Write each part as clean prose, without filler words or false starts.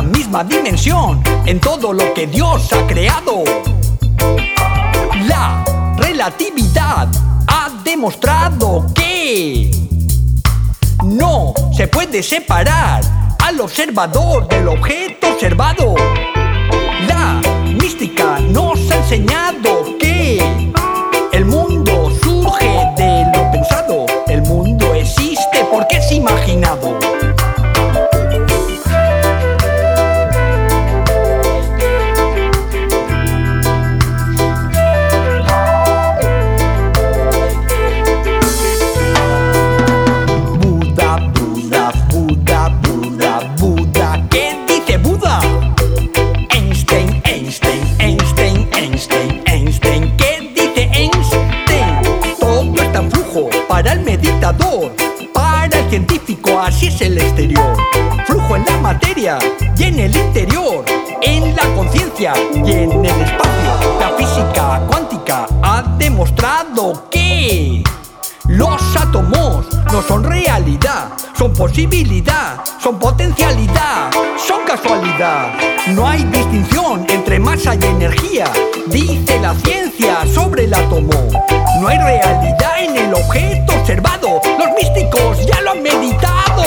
misma dimensión en todo lo que Dios ha creado. La relatividad ha demostrado que no se puede separar al observador del objeto observado. La mística nos ha enseñado que el mundo surge de lo pensado. El mundo existe porque es imaginado. Para el meditador, para el científico, así es el exterior. Flujo en la materia y en el interior, en la conciencia y en el espacio. La física cuántica ha demostrado que los átomos no son realidad, son posibilidad, son potencialidad, son casualidad. No hay distinción entre masa y energía, dice la ciencia sobre el átomo. No hay realidad en el objeto observado, los místicos ya lo han meditado.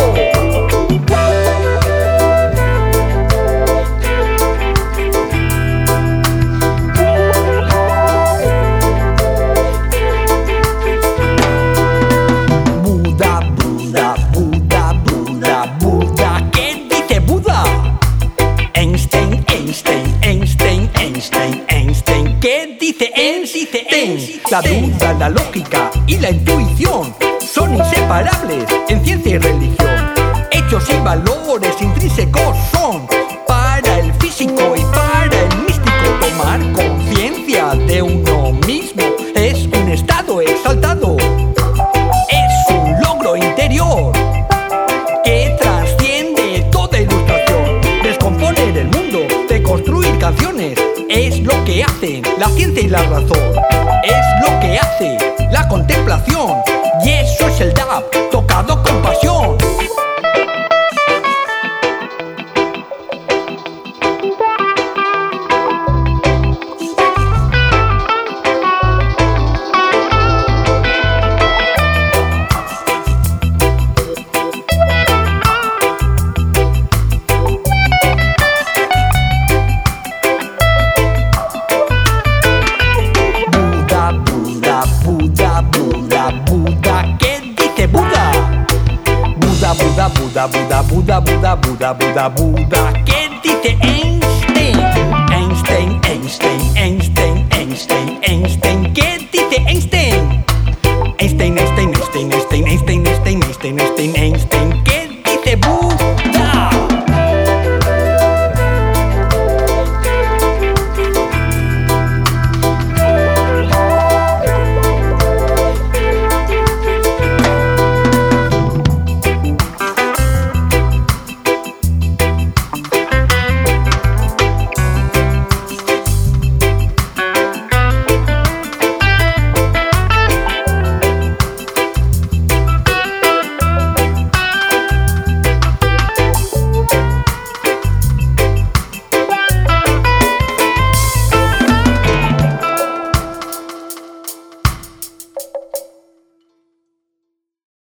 Buda, Buda, Buda, Buda, Buda, ¿qué dice Buda? Einstein, Einstein, Einstein, Einstein, Einstein, ¿qué dice Einstein? La duda, la lógica y la intuición son inseparables en ciencia y religión. Hechos y valores intrínsecos son para el físico y para el místico. Tomar conciencia de uno mismo es un estado exaltado. Es un logro interior que trasciende toda ilustración. Descomponer el mundo, deconstruir canciones, es lo que hacen la ciencia y la razón. Es lo que hace la contemplación, y eso es el DAB tocado con pasión. Buda, Buda, Buda, Buda, Buda, Buda, Buda, ¿qué dice Einstein? Einstein, Einstein,